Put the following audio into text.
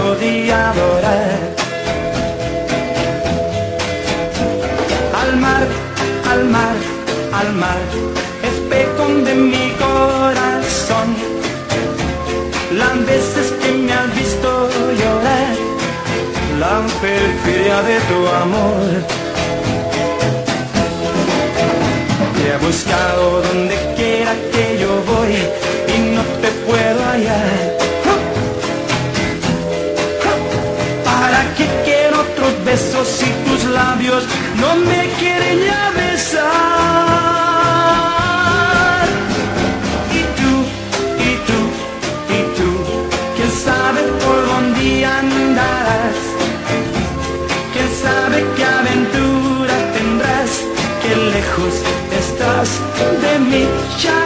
podía adorar. Al mar, al mar, al mar, espejo de mi corazón. Las veces que me has visto llorar, la perfidia de tu amor. Te he buscado donde quiera que yo voy y no te puedo hallar. ¿Para qué quiero otros besos si tus labios no me quieren ya besar? Y tú, y tú, y tú, quién sabe por dónde andarás, quién sabe qué aventura tendrás, qué lejos estás de mí ya.